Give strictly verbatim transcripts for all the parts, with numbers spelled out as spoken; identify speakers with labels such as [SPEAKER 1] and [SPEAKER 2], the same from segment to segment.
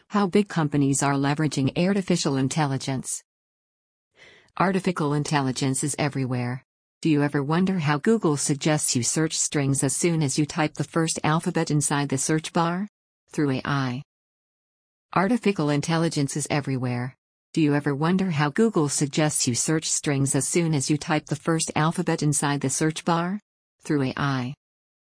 [SPEAKER 1] How big companies are leveraging artificial intelligence. Artificial intelligence is everywhere. Do you ever wonder how Google suggests you search strings as soon as you type the first alphabet inside the search bar? Through A I. Artificial intelligence is everywhere. Do you ever wonder how Google suggests you search strings as soon as you type the first alphabet inside the search bar? Through A I.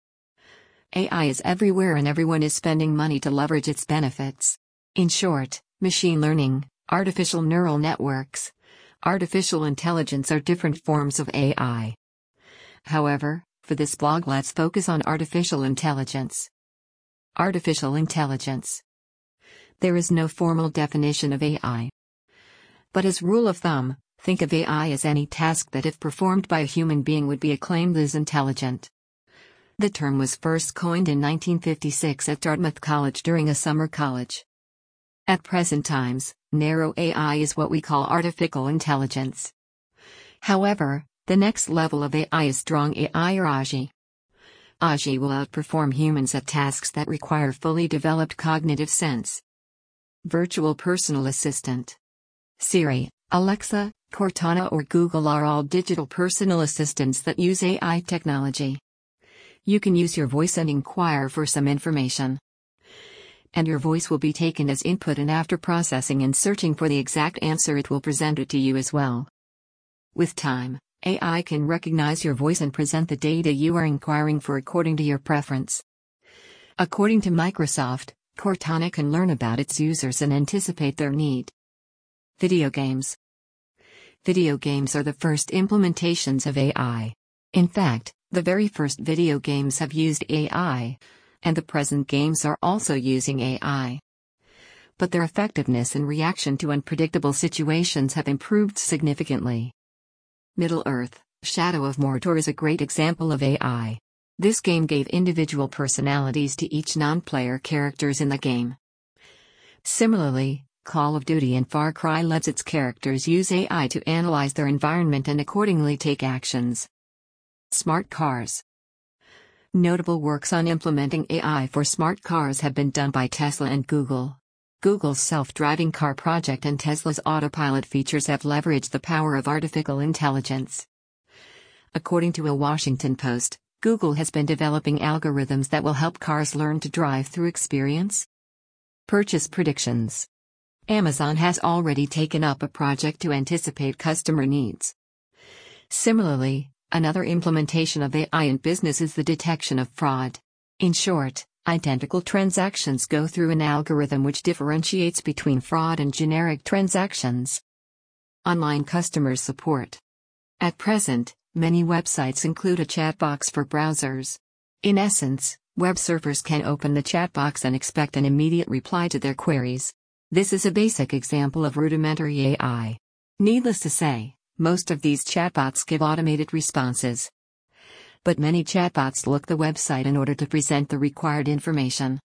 [SPEAKER 1] A I is everywhere and everyone is spending money to leverage its benefits. In short, machine learning, artificial neural networks, artificial intelligence are different forms of A I. However, for this blog, let's focus on artificial intelligence. Artificial intelligence. There is no formal definition of A I. But as rule of thumb, think of A I as any task that if performed by a human being would be acclaimed as intelligent. The term was first coined in nineteen fifty-six at Dartmouth College during a summer college. At present times, narrow A I is what we call artificial intelligence. However, the next level of A I is strong A I or A G I. A G I will outperform humans at tasks that require fully developed cognitive sense. Virtual personal assistant. Siri, Alexa, Cortana or Google are all digital personal assistants that use A I technology. You can use your voice and inquire for some information. And your voice will be taken as input, and after processing and searching for the exact answer it will present it to you as well. With time, A I can recognize your voice and present the data you are inquiring for according to your preference. According to Microsoft, Cortana can learn about its users and anticipate their need. Video games. Video games are the first implementations of A I. In fact, the very first video games have used A I, and the present games are also using A I. But their effectiveness and reaction to unpredictable situations have improved significantly. Middle-earth: Shadow of Mordor is a great example of A I. This game gave individual personalities to each non-player characters in the game. Similarly, Call of Duty and Far Cry lets its characters use A I to analyze their environment and accordingly take actions. Smart cars. Notable works on implementing A I for smart cars have been done by Tesla and Google. Google's self-driving car project and Tesla's autopilot features have leveraged the power of artificial intelligence. According to a Washington Post, Google has been developing algorithms that will help cars learn to drive through experience. Purchase predictions. Amazon has already taken up a project to anticipate customer needs. Similarly, another implementation of A I in business is the detection of fraud. In short, identical transactions go through an algorithm which differentiates between fraud and generic transactions. Online customer support. At present, many websites include a chat box for browsers. In essence, web surfers can open the chat box and expect an immediate reply to their queries. This is a basic example of rudimentary A I. Needless to say, most of these chatbots give automated responses. But many chatbots look the website in order to present the required information.